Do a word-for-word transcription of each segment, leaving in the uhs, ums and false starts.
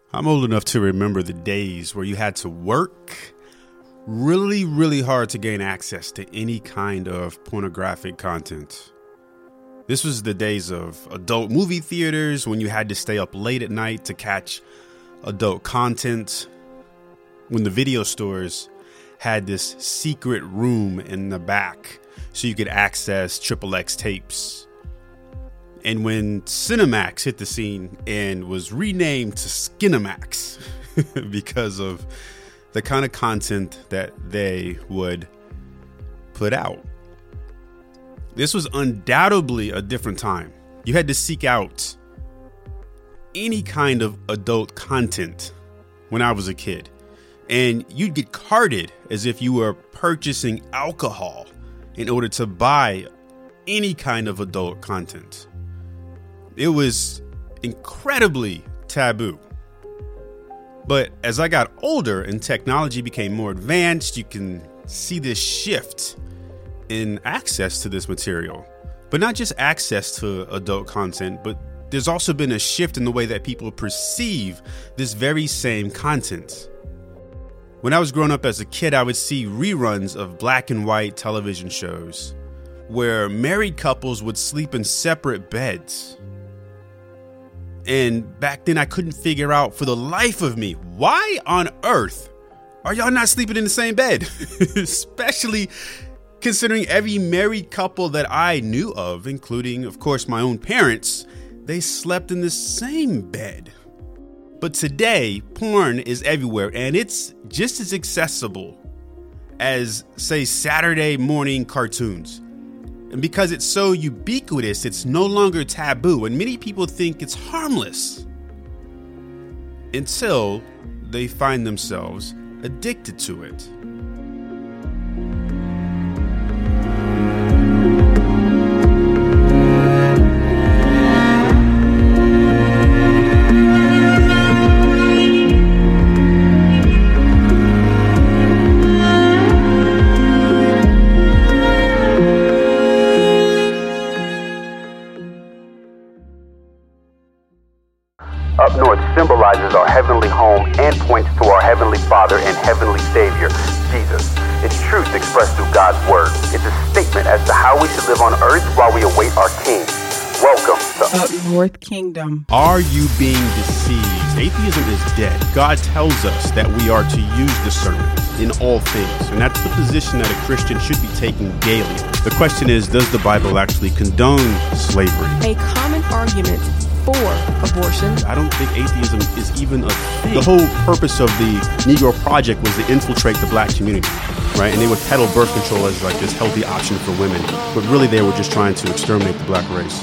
I'm old enough to remember the days where you had to work really, really hard to gain access to any kind of pornographic content. This was the days of adult movie theaters when you had to stay up late at night to catch adult content. When the video stores had this secret room in the back so you could access triple X tapes. And when Cinemax hit the scene and was renamed to Skinemax because of the kind of content that they would put out. This was undoubtedly a different time. You had to seek out any kind of adult content when I was a kid. And you'd get carded as if you were purchasing alcohol in order to buy any kind of adult content. It was incredibly taboo. But as I got older and technology became more advanced, you can see this shift in access to this material. But not just access to adult content, but there's also been a shift in the way that people perceive this very same content. When I was growing up as a kid, I would see reruns of black and white television shows where married couples would sleep in separate beds. And back then I couldn't figure out for the life of me, why on earth are y'all not sleeping in the same bed? Especially considering every married couple that I knew of, including, of course, my own parents, they slept in the same bed. But today, porn is everywhere, and it's just as accessible as, say, Saturday morning cartoons. And because it's so ubiquitous, it's no longer taboo, and many people think it's harmless until they find themselves addicted to it. Up north symbolizes our heavenly home and points to our heavenly Father and heavenly Savior, Jesus. It's truth expressed through God's word. It's a statement as to how we should live on earth while we await our King. Welcome to Up North Kingdom. Are you being deceived? Atheism is dead. God tells us that we are to use discernment in all things, and that's the position that a Christian should be taking daily. The question is, does the Bible actually condone slavery? A common argument for abortion. I don't think atheism is even a thing. The whole purpose of the Negro Project was to infiltrate the black community, right? And they would peddle birth control as like this healthy option for women, but really they were just trying to exterminate the black race.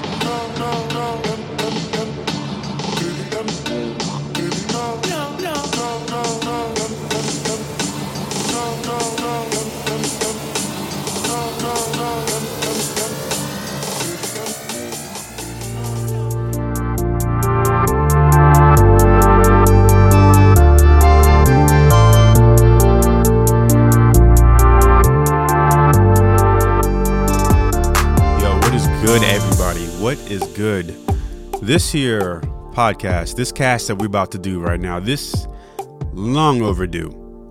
What is good? This here podcast, this cast that we're about to do right now, this long overdue,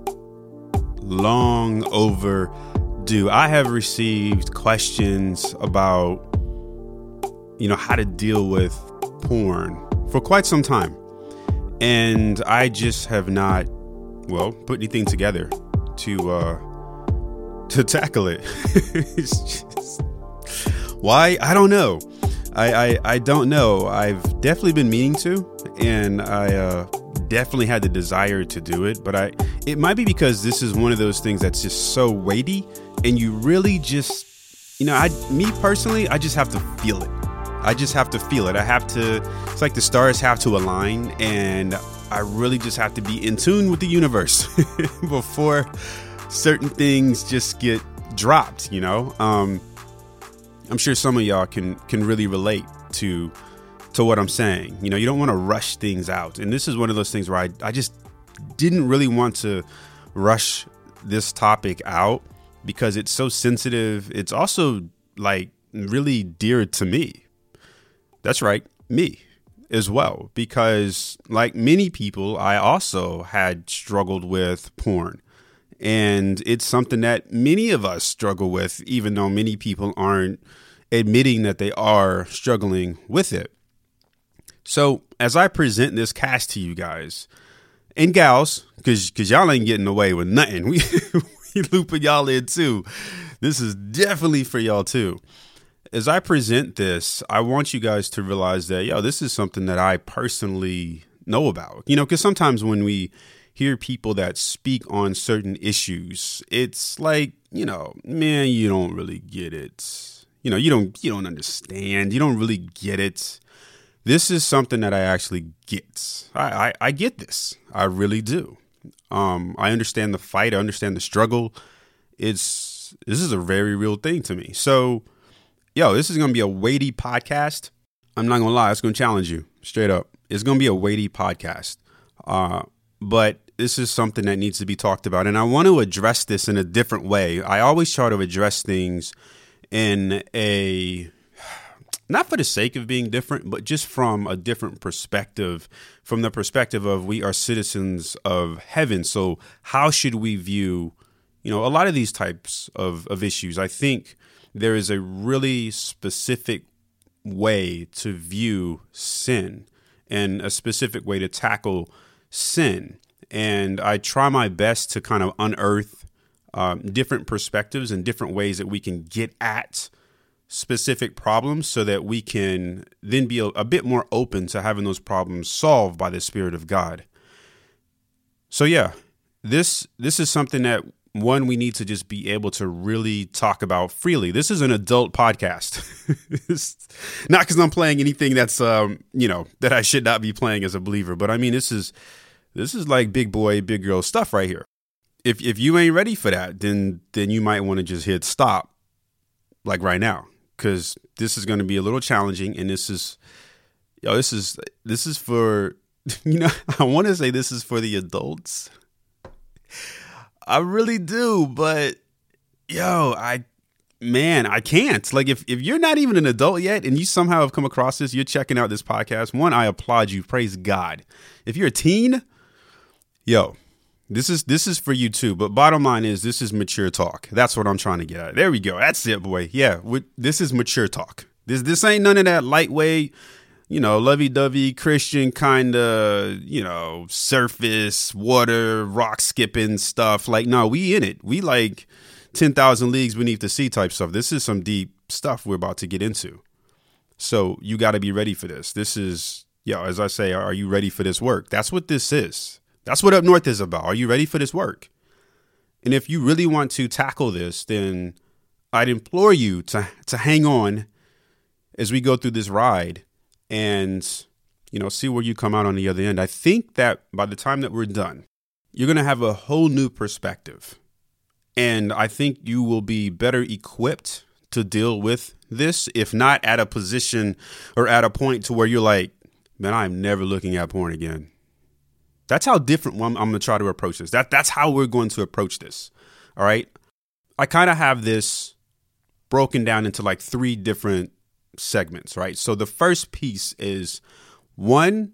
long overdue. I have received questions about, you know, how to deal with porn for quite some time. And I just have not, well, put anything together to, uh, to tackle it. It's just, why? I don't know. I, I, I don't know. I've definitely been meaning to, and I uh, definitely had the desire to do it. But I, it might be because this is one of those things that's just so weighty, and you really just, you know, I, me personally, I just have to feel it. I just have to feel it. I have to. It's like the stars have to align, and I really just have to be in tune with the universe before certain things just get dropped. You know. Um, I'm sure some of y'all can can really relate to to what I'm saying. You know, you don't want to rush things out. And this is one of those things where I, I just didn't really want to rush this topic out because it's so sensitive. It's also like really dear to me. That's right, me. as well, because like many people, I also had struggled with porn. And it's something that many of us struggle with, even though many people aren't admitting that they are struggling with it. So as I present this cast to you guys and gals, because because y'all ain't getting away with nothing. We, we looping y'all in too. This is definitely for y'all too. As I present this, I want you guys to realize that, yo, this is something that I personally know about. You know, because sometimes when we hear people that speak on certain issues, it's like, you know, man, you don't really get it. You know, you don't you don't understand. You don't really get it. This is something that I actually get. I, I, I get this. I really do. Um, I understand the fight. I understand the struggle. It's this is a very real thing to me. So, yo, this is going to be a weighty podcast. I'm not going to lie. It's going to challenge you straight up. It's going to be a weighty podcast. Uh, but this is something that needs to be talked about. And I want to address this in a different way. I always try to address things in a, not for the sake of being different, but just from a different perspective, from the perspective of we are citizens of heaven. So how should we view, you know, a lot of these types of, of issues? I think there is a really specific way to view sin and a specific way to tackle sin. And I try my best to kind of unearth um, different perspectives and different ways that we can get at specific problems so that we can then be a, a bit more open to having those problems solved by the Spirit of God. So, yeah, this this is something that, one, we need to just be able to really talk about freely. This is an adult podcast. Not because I'm playing anything that's, um, you know, that I should not be playing as a believer. But I mean, this is this is like big boy, big girl stuff right here. If if you ain't ready for that, then then you might want to just hit stop like right now, because this is going to be a little challenging. And this is, yo, this is this is for, you know, I want to say this is for the adults. I really do. But yo, I, man, I can't. Like, if, if you're not even an adult yet and you somehow have come across this, you're checking out this podcast. One, I applaud you. Praise God. If you're a teen, yo, this is this is for you too. But bottom line is, this is mature talk. That's what I'm trying to get at. There we go. That's it, boy. Yeah, we, this is mature talk. This this ain't none of that lightweight, you know, lovey-dovey Christian kind of, you know, surface, water, rock skipping stuff. Like, no, we in it. We like ten thousand leagues beneath the sea type stuff. This is some deep stuff we're about to get into. So you got to be ready for this. This is, yo, as I say, are you ready for this work? That's what this is. That's what Up North is about. Are you ready for this work? And if you really want to tackle this, then I'd implore you to to hang on as we go through this ride and, you know, see where you come out on the other end. I think that by the time that we're done, you're going to have a whole new perspective. And I think you will be better equipped to deal with this, if not at a position or at a point to where you're like, man, I'm never looking at porn again. That's how different I'm, I'm going to try to approach this. That That's how we're going to approach this. All right. I kind of have this broken down into like three different segments, right? So the first piece is, one,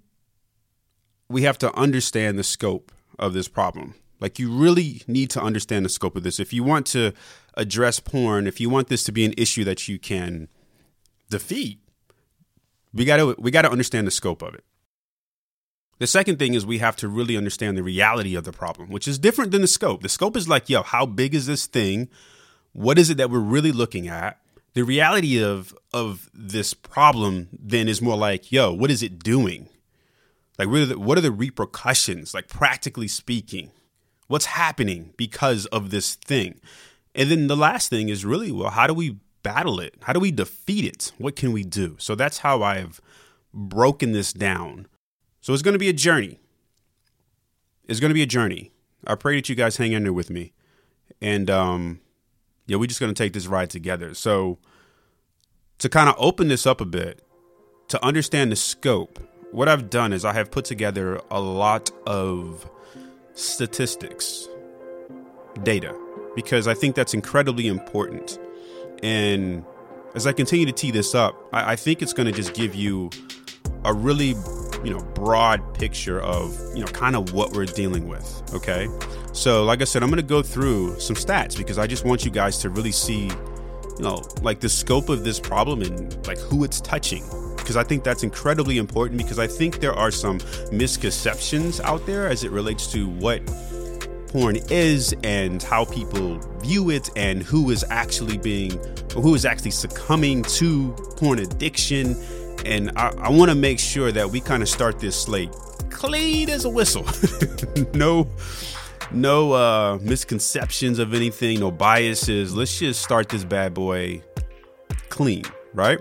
we have to understand the scope of this problem. Like, you really need to understand the scope of this. If you want to address porn, if you want this to be an issue that you can defeat, we got to we got to understand the scope of it. The second thing is we have to really understand the reality of the problem, which is different than the scope. The scope is like, yo, how big is this thing? What is it that we're really looking at? The reality of of this problem then is more like, yo, what is it doing? Like, what are the, what are the repercussions, like practically speaking? What's happening because of this thing? And then the last thing is really, well, how do we battle it? How do we defeat it? What can we do? So that's how I've broken this down. So it's going to be a journey. It's going to be a journey. I pray that you guys hang in there with me. And, um, yeah, we're just going to take this ride together. So to kind of open this up a bit, to understand the scope, what I've done is I have put together a lot of statistics, data, because I think that's incredibly important. And as I continue to tee this up, I, I think it's going to just give you a really, you know, broad picture of, you know, kind of what we're dealing with. Okay. So like I said, I'm going to go through some stats because I just want you guys to really see, you know, like the scope of this problem and like who it's touching. Because I think that's incredibly important, because I think there are some misconceptions out there as it relates to what porn is and how people view it and who is actually being, or who is actually succumbing to porn addiction. And I, I want to make sure that we kind of start this slate clean as a whistle. no, no uh, misconceptions of anything, no biases. Let's just start this bad boy clean, right?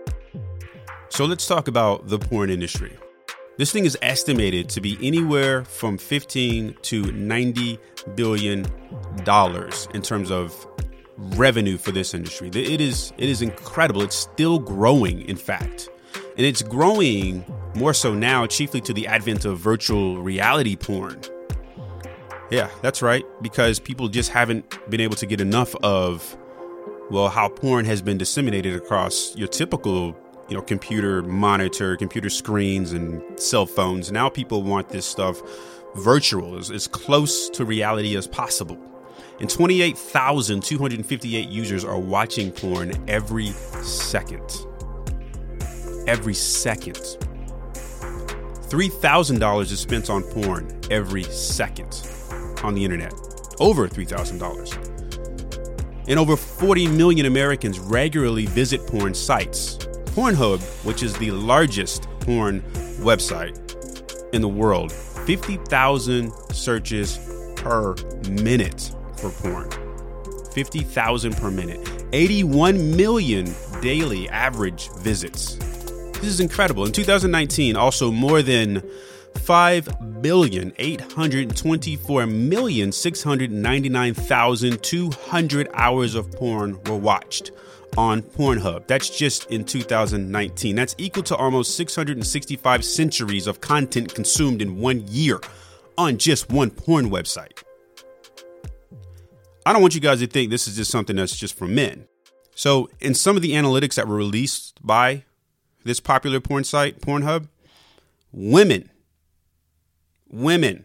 So let's talk about the porn industry. This thing is estimated to be anywhere from fifteen to ninety billion dollars in terms of revenue for this industry. It is it is incredible. It's still growing, in fact. And it's growing more so now, chiefly to the advent of virtual reality porn. Yeah, that's right. Because people just haven't been able to get enough of, well, how porn has been disseminated across your typical, you know, computer monitor, computer screens and cell phones. Now people want this stuff virtual, as, as close to reality as possible. And twenty-eight thousand two hundred fifty-eight users are watching porn every second. Every second. three thousand dollars is spent on porn every second on the internet. Over three thousand dollars. And over forty million Americans regularly visit porn sites. Pornhub, which is the largest porn website in the world, fifty thousand searches per minute for porn. fifty thousand per minute. eighty-one million daily average visits. This is incredible. In two thousand nineteen, also more than five billion eight hundred twenty-four million six hundred ninety-nine thousand two hundred hours of porn were watched on Pornhub. That's just in two thousand nineteen. That's equal to almost six hundred sixty-five centuries of content consumed in one year on just one porn website. I don't want you guys to think this is just something that's just for men. So in some of the analytics that were released by this popular porn site, Pornhub, women, women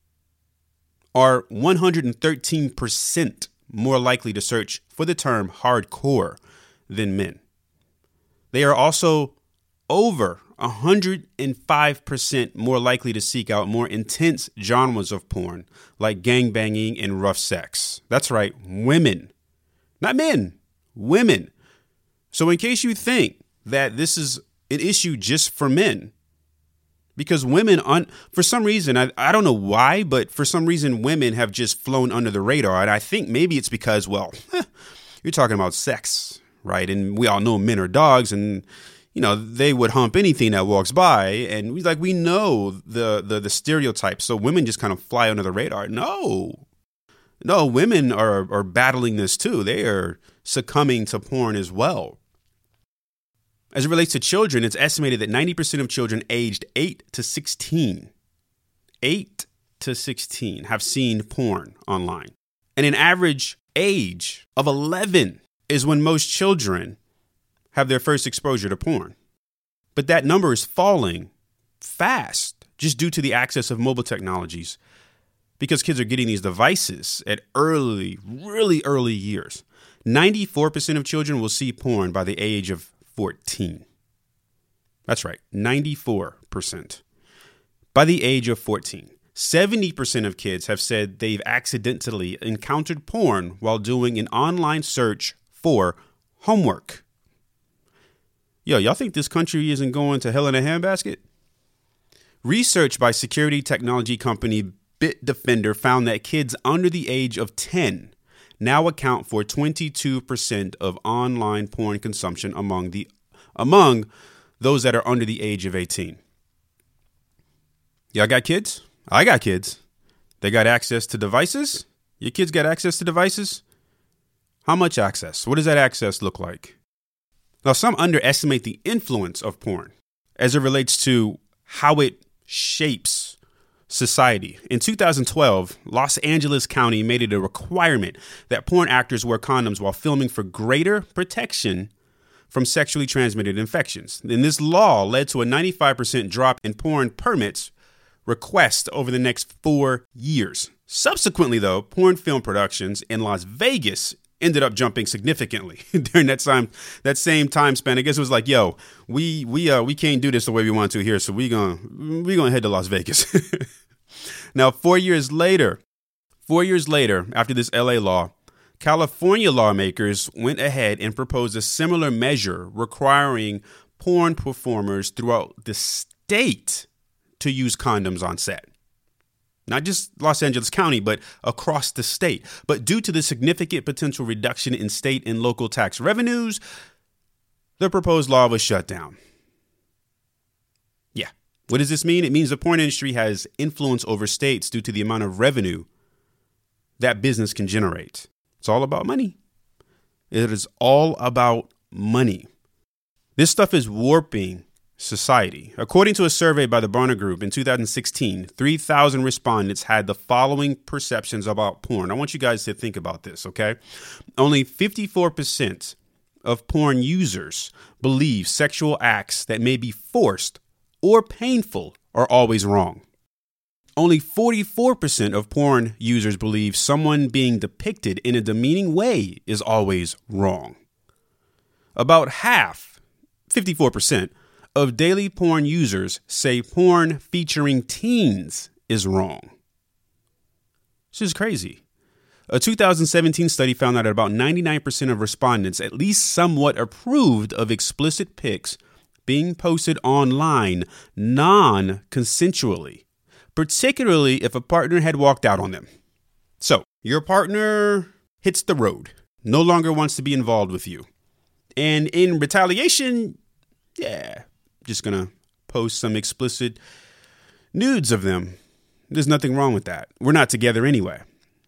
are one hundred thirteen percent more likely to search for the term hardcore than men. They are also over one hundred five percent more likely to seek out more intense genres of porn, like gangbanging and rough sex. That's right, women, not men, women. So in case you think that this is an issue just for men, because women, on for some reason, I, I don't know why, but for some reason, women have just flown under the radar. And I think maybe it's because, well, you're talking about sex, right? And we all know men are dogs, and you know they would hump anything that walks by, and we like we know the the the stereotypes. So women just kind of fly under the radar. No, no, women are are battling this too. They are succumbing to porn as well. As it relates to children, it's estimated that ninety percent of children aged eight to sixteen, eight to sixteen have seen porn online. And an average age of eleven is when most children have their first exposure to porn. But that number is falling fast just due to the access of mobile technologies, because kids are getting these devices at early, really early years. ninety-four percent of children will see porn by the age of fourteen. That's right, ninety-four percent. By the age of fourteen, seventy percent of kids have said they've accidentally encountered porn while doing an online search for homework. Yo, y'all think this country isn't going to hell in a handbasket? Research by security technology company Bitdefender found that kids under the age of ten now account for twenty-two percent of online porn consumption among the among those that are under the age of eighteen. Y'all got kids? I got kids. They got access to devices? Your kids got access to devices? How much access? What does that access look like? Now, some underestimate the influence of porn as it relates to how it shapes society. In two thousand twelve, Los Angeles County made it a requirement that porn actors wear condoms while filming for greater protection from sexually transmitted infections. And this law led to a ninety-five percent drop in porn permits requests over the next four years. Subsequently, though, porn film productions in Las Vegas ended up jumping significantly during that time, that same time span. I guess it was like, yo, we we uh we can't do this the way we want to here, so we gonna we gonna head to Las Vegas. Now, four years later, four years later, after this L A law, California lawmakers went ahead and proposed a similar measure requiring porn performers throughout the state to use condoms on set. Not just Los Angeles County, but across the state. But due to the significant potential reduction in state and local tax revenues, the proposed law was shut down. Yeah. What does this mean? It means the porn industry has influence over states due to the amount of revenue that business can generate. It's all about money. It is all about money. This stuff is warping society. According to a survey by the Barna Group in two thousand sixteen, three thousand respondents had the following perceptions about porn. I want you guys to think about this, okay? Only fifty-four percent of porn users believe sexual acts that may be forced or painful are always wrong. Only forty-four percent of porn users believe someone being depicted in a demeaning way is always wrong. About half, fifty-four percent, of daily porn users say porn featuring teens is wrong. This is crazy. A two thousand seventeen study found that about ninety-nine percent of respondents at least somewhat approved of explicit pics being posted online non-consensually, particularly if a partner had walked out on them. So, your partner hits the road, no longer wants to be involved with you. And in retaliation, yeah, just gonna post some explicit nudes of them. There's nothing wrong with that. We're not together anyway.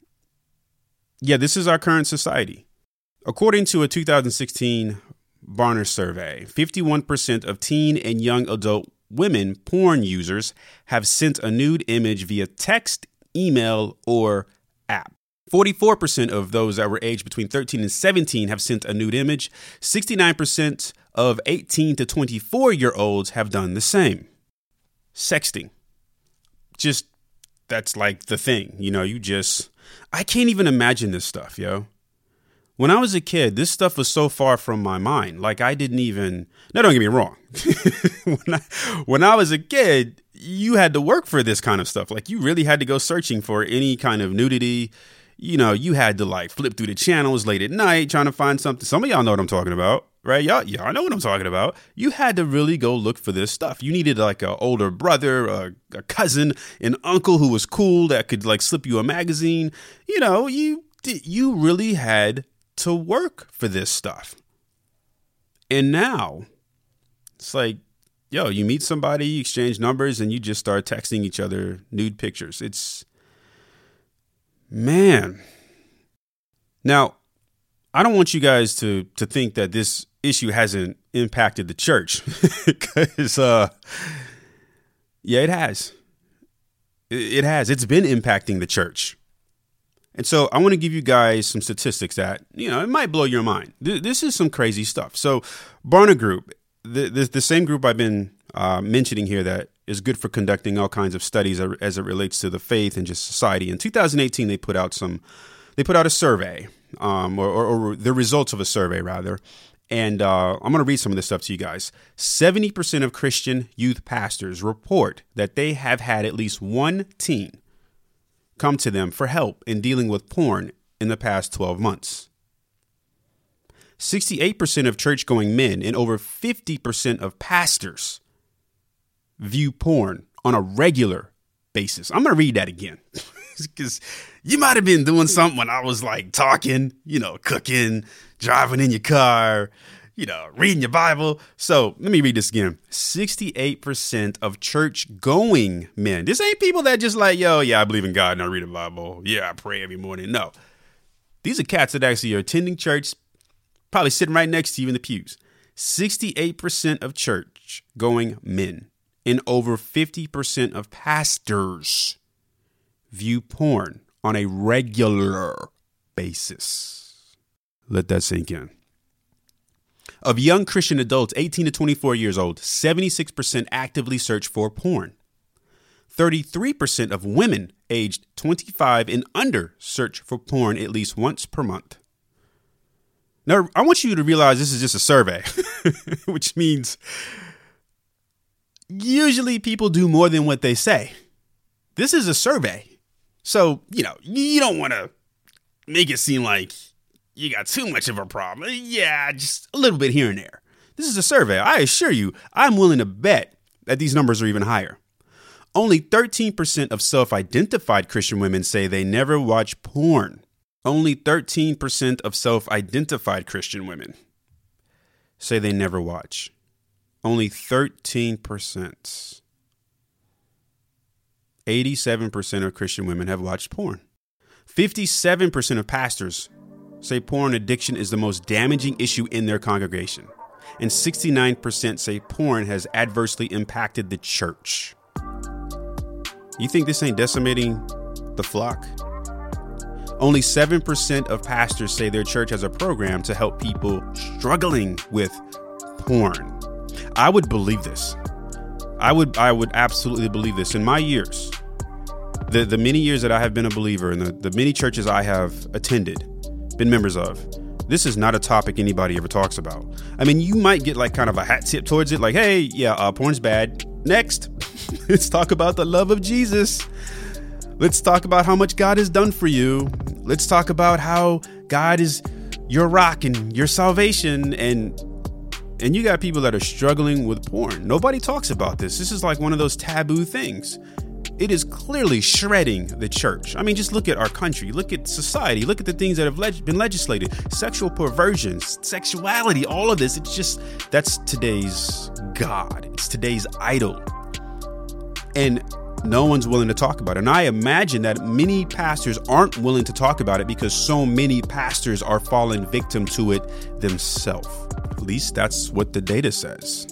Yeah, this is our current society. According to a two thousand sixteen Barna survey, fifty-one percent of teen and young adult women porn users have sent a nude image via text, email, or app. forty-four percent of those that were aged between thirteen and seventeen have sent a nude image. sixty-nine percent of eighteen to twenty-four year olds have done the same. Sexting. Just, that's like the thing. You know, you just, I can't even imagine this stuff, yo. When I was a kid, this stuff was so far from my mind. Like, I didn't even, now don't get me wrong. when, I, when I was a kid, you had to work for this kind of stuff. Like, you really had to go searching for any kind of nudity. You know, you had to like flip through the channels late at night trying to find something. Some of y'all know what I'm talking about, right? Y'all, y'all know what I'm talking about. You had to really go look for this stuff. You needed like an older brother, a, a cousin, an uncle who was cool that could like slip you a magazine. You know, you you really had to work for this stuff. And now it's like, yo, you meet somebody, you exchange numbers, and you just start texting each other nude pictures. It's, man. Now, I don't want you guys to to think that this issue hasn't impacted the church, because, uh, yeah, it has. It has. It's been impacting the church. And so I want to give you guys some statistics that, you know, it might blow your mind. This is some crazy stuff. So Barna Group, the, the, the same group I've been uh, mentioning here that is good for conducting all kinds of studies as it relates to the faith and just society. In two thousand eighteen, they put out some, they put out a survey, um, or, or, or the results of a survey rather. And uh, I'm going to read some of this stuff to you guys. seventy percent of Christian youth pastors report that they have had at least one teen come to them for help in dealing with porn in the past twelve months. sixty-eight percent of church-going men and over fifty percent of pastors view porn on a regular basis. I'm going to read that again because you might have been doing something when I was like talking, you know, cooking, driving in your car, you know, reading your Bible. So let me read this again. sixty-eight percent of church-going men. This ain't people that just like, yo, yeah, I believe in God and I read the Bible. Yeah, I pray every morning. No. These are cats that actually are attending church, probably sitting right next to you in the pews. sixty-eight percent of church-going men and over fifty percent of pastors view porn on a regular basis. Let that sink in. Of young Christian adults eighteen to twenty-four years old, seventy-six percent actively search for porn. thirty-three percent of women aged twenty-five and under search for porn at least once per month. Now, I want you to realize this is just a survey, which means usually people do more than what they say. This is a survey. So, you know, you don't want to make it seem like you got too much of a problem. Yeah, just a little bit here and there. This is a survey. I assure you, I'm willing to bet that these numbers are even higher. Only thirteen percent of self-identified Christian women say they never watch porn. Only thirteen percent of self-identified Christian women say they never watch. Only thirteen percent. eighty-seven percent of Christian women have watched porn. fifty-seven percent of pastors say porn addiction is the most damaging issue in their congregation. And sixty-nine percent say porn has adversely impacted the church. You think this ain't decimating the flock? Only seven percent of pastors say their church has a program to help people struggling with porn. I would believe this. I would I would absolutely believe this. In my years, the, the many years that I have been a believer and the, the many churches I have attended, been members of, this is not a topic anybody ever talks about. I mean, you might get like kind of a hat tip towards it. Like, hey, yeah, uh, porn's bad. Next, let's talk about the love of Jesus. Let's talk about how much God has done for you. Let's talk about how God is your rock and your salvation. And and you got people that are struggling with porn. Nobody talks about this. This is like one of those taboo things. It is clearly shredding the church. I mean, just look at our country. Look at society. Look at the things that have leg- been legislated. Sexual perversion, sexuality, all of this. It's just, that's today's God. It's today's idol. And no one's willing to talk about it. And I imagine that many pastors aren't willing to talk about it because so many pastors are falling victim to it themselves. At least that's what the data says.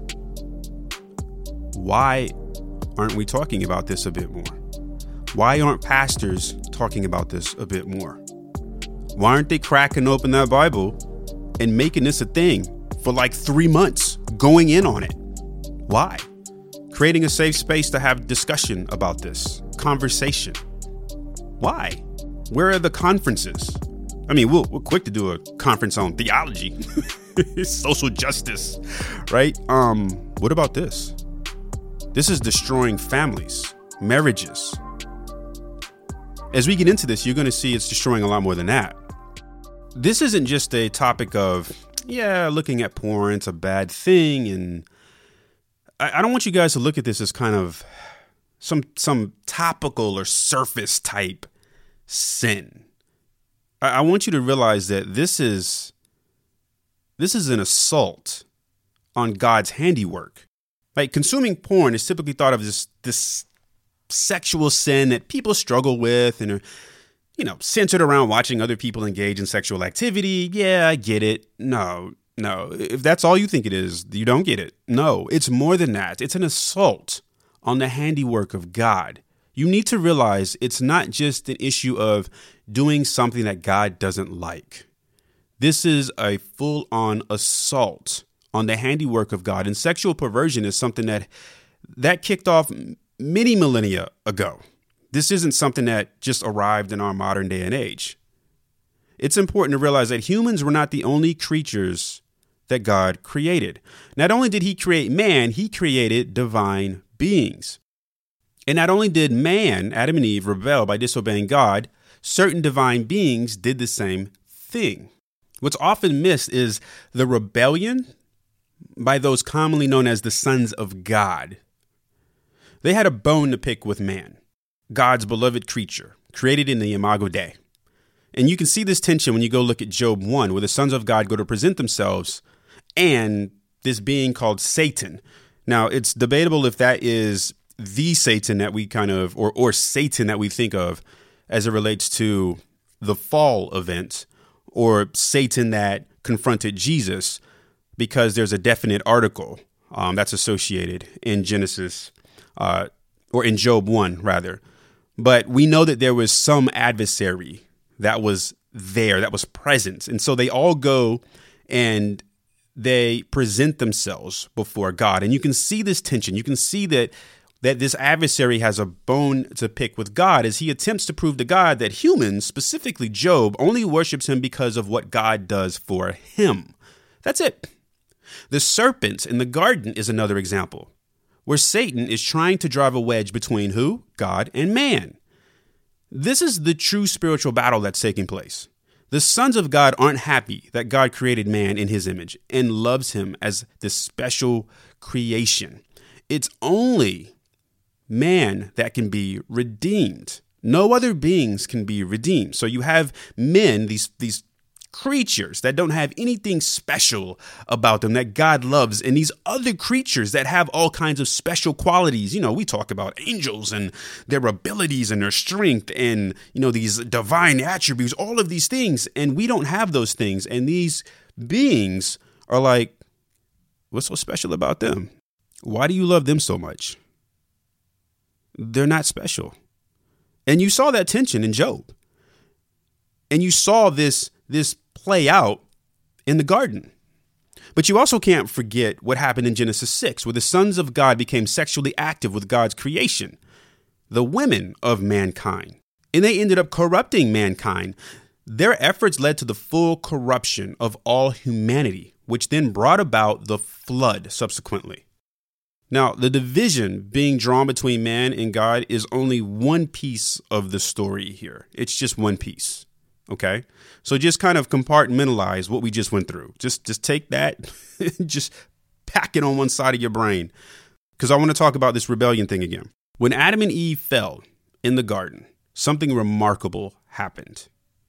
Why aren't we talking about this a bit more? Why aren't pastors talking about this a bit more? Why aren't they cracking open that Bible and making this a thing for like three months, going in on it? Why? Creating a safe space to have discussion about this, conversation. Why? Where are the conferences? I mean, we'll, we're quick to do a conference on theology, social justice, right? Um, what about this? This is destroying families, marriages. As we get into this, you're going to see it's destroying a lot more than that. This isn't just a topic of, yeah, looking at porn, it's a bad thing. And I, I don't want you guys to look at this as kind of some some topical or surface type sin. I, I want you to realize that this is this is an assault on God's handiwork. Like, consuming porn is typically thought of as this sexual sin that people struggle with and are, you know, centered around watching other people engage in sexual activity. Yeah, I get it. No, no. If that's all you think it is, you don't get it. No, it's more than that. It's an assault on the handiwork of God. You need to realize it's not just an issue of doing something that God doesn't like. This is a full-on assault on the handiwork of God. And sexual perversion is something that that kicked off many millennia ago. This isn't something that just arrived in our modern day and age. It's important to realize that humans were not the only creatures that God created. Not only did he create man, he created divine beings. And not only did man, Adam and Eve, rebel by disobeying God, certain divine beings did the same thing. What's often missed is the rebellion by those commonly known as the sons of God. They had a bone to pick with man, God's beloved creature, created in the Imago Dei. And you can see this tension when you go look at Job one, where the sons of God go to present themselves and this being called Satan. Now, it's debatable if that is the Satan that we kind of, or or Satan that we think of as it relates to the fall event, or Satan that confronted Jesus, because there's a definite article um, that's associated in Genesis, uh, or in Job one, rather. But we know that there was some adversary that was there, that was present. And so they all go and they present themselves before God. And you can see this tension. You can see that that this adversary has a bone to pick with God as he attempts to prove to God that humans, specifically Job, only worships him because of what God does for him. That's it. The serpent in the garden is another example, where Satan is trying to drive a wedge between who? God and man. This is the true spiritual battle that's taking place. The sons of God aren't happy that God created man in his image and loves him as this special creation. It's only man that can be redeemed. No other beings can be redeemed. So you have men, these, these creatures that don't have anything special about them that God loves, and these other creatures that have all kinds of special qualities. You know, we talk about angels and their abilities and their strength and, you know, these divine attributes, all of these things. And we don't have those things. And these beings are like, what's so special about them? Why do you love them so much? They're not special. And you saw that tension in Job. And you saw this, this play out in the garden. But you also can't forget what happened in Genesis six, where the sons of God became sexually active with God's creation, the women of mankind. And they ended up corrupting mankind. Their efforts led to the full corruption of all humanity, which then brought about the flood subsequently. Now, the division being drawn between man and God is only one piece of the story here. It's just one piece. OK, so just kind of compartmentalize what we just went through. Just just take that, just pack it on one side of your brain, because I want to talk about this rebellion thing again. When Adam and Eve fell in the garden, something remarkable happened.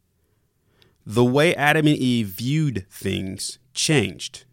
The way Adam and Eve viewed things changed.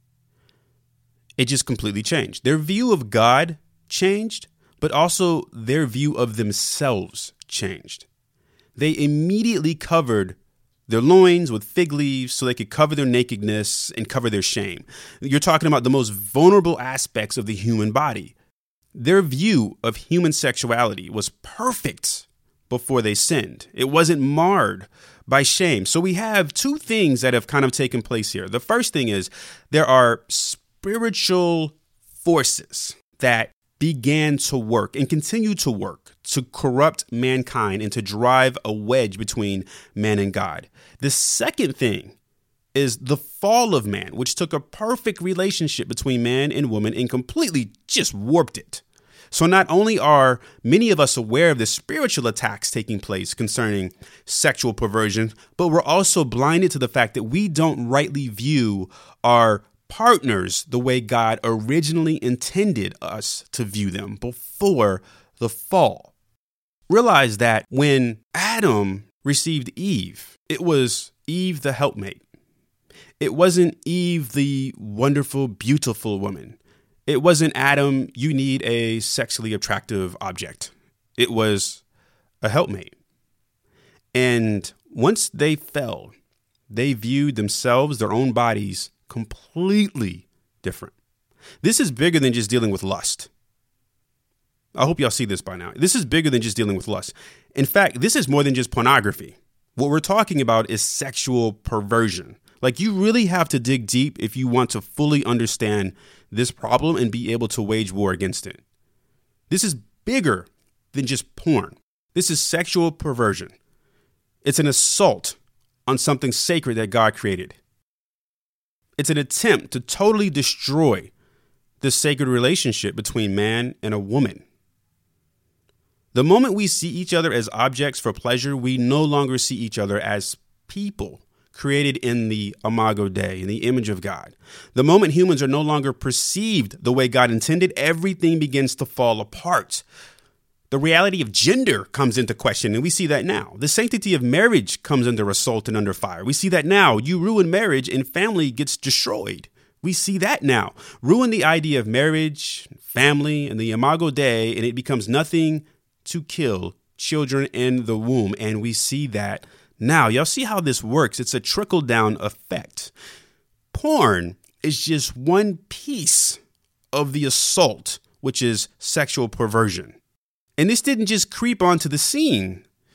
It just completely changed. Their view of God changed, but also their view of themselves changed. They immediately covered their loins with fig leaves so they could cover their nakedness and cover their shame. You're talking about the most vulnerable aspects of the human body. Their view of human sexuality was perfect before they sinned. It wasn't marred by shame. So we have two things that have kind of taken place here. The first thing is there are spiritual forces that began to work and continue to work to corrupt mankind and to drive a wedge between man and God. The second thing is the fall of man, which took a perfect relationship between man and woman and completely just warped it. So not only are many of us aware of the spiritual attacks taking place concerning sexual perversion, but we're also blinded to the fact that we don't rightly view our partners the way God originally intended us to view them before the fall. Realize that when Adam received Eve, it was Eve the helpmate. It wasn't Eve the wonderful, beautiful woman. It wasn't Adam, you need a sexually attractive object. It was a helpmate. And once they fell, they viewed themselves, their own bodies, completely different. This is bigger than just dealing with lust. I hope y'all see this by now. This is bigger than just dealing with lust. In fact, this is more than just pornography. What we're talking about is sexual perversion. Like, you really have to dig deep if you want to fully understand this problem and be able to wage war against it. This is bigger than just porn. This is sexual perversion. It's an assault on something sacred that God created. It's an attempt to totally destroy the sacred relationship between man and a woman. The moment we see each other as objects for pleasure, we no longer see each other as people created in the Imago Dei, in the image of God. The moment humans are no longer perceived the way God intended, everything begins to fall apart. The reality of gender comes into question, and we see that now. The sanctity of marriage comes under assault and under fire. We see that now. You ruin marriage and family gets destroyed. We see that now. Ruin the idea of marriage, family, and the Imago Dei, and it becomes nothing to kill children in the womb. And we see that now. Y'all see how this works? It's a trickle-down effect. Porn is just one piece of the assault, which is sexual perversion. And this didn't just creep onto the scene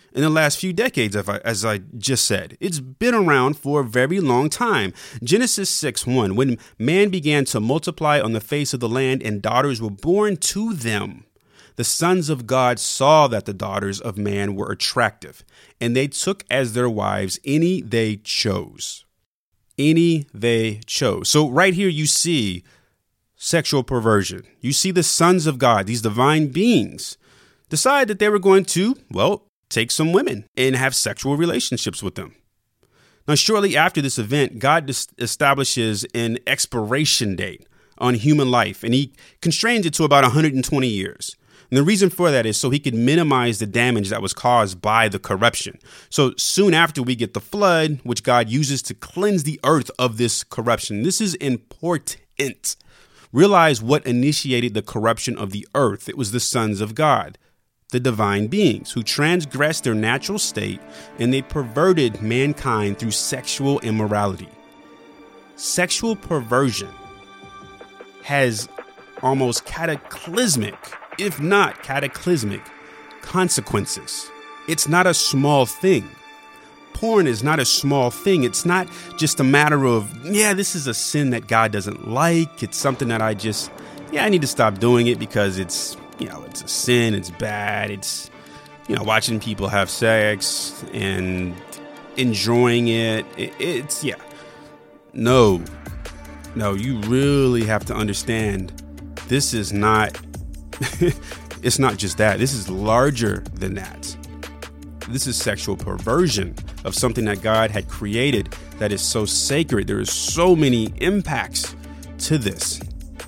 in the last few decades, as I, as I just said. It's been around for a very long time. Genesis six one, when man began to multiply on the face of the land and daughters were born to them, the sons of God saw that the daughters of man were attractive, and they took as their wives any they chose. Any they chose. So right here you see sexual perversion. You see the sons of God, these divine beings, decide that they were going to, well, take some women and have sexual relationships with them. Now, shortly after this event, God dis- establishes an expiration date on human life, and he constrains it to about one hundred twenty years. And the reason for that is so he could minimize the damage that was caused by the corruption. So soon after we get the flood, which God uses to cleanse the earth of this corruption. This is important. Realize what initiated the corruption of the earth. It was the sons of God, the divine beings who transgressed their natural state, and they perverted mankind through sexual immorality. Sexual perversion has almost cataclysmic, if not cataclysmic, consequences. It's not a small thing. Porn is not a small thing. It's not just a matter of, yeah, this is a sin that God doesn't like. It's something that I just, yeah, I need to stop doing it because it's, you know, it's a sin. It's bad. It's, you know, watching people have sex and enjoying it. it it's, yeah. No, no, you really have to understand this is not, it's not just that. This is larger than that. This is sexual perversion of something that God had created that is so sacred. There is so many impacts to this.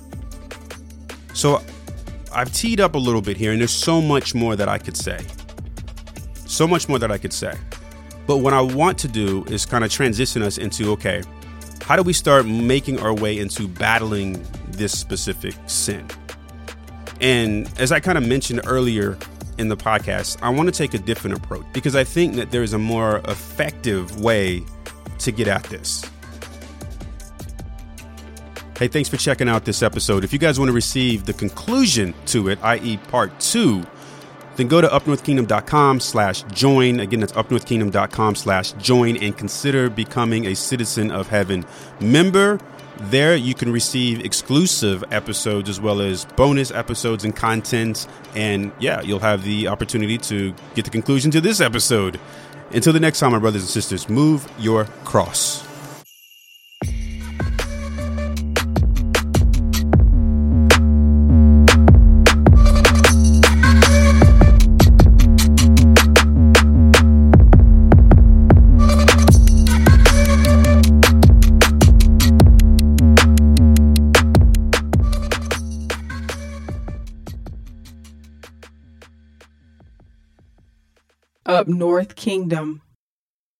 So I've teed up a little bit here, and there's so much more that I could say. So much more that I could say. But what I want to do is kind of transition us into, okay, how do we start making our way into battling this specific sin? And as I kind of mentioned earlier in the podcast, I want to take a different approach because I think that there is a more effective way to get at this. Hey, thanks for checking out this episode. If you guys want to receive the conclusion to it, that is part two, then go to upnorthkingdom.com slash join. Again, that's upnorthkingdom.com slash join and consider becoming a citizen of heaven member. There you can receive exclusive episodes as well as bonus episodes and content. And yeah, you'll have the opportunity to get the conclusion to this episode. Until the next time, my brothers and sisters, move your cross. Up North Kingdom.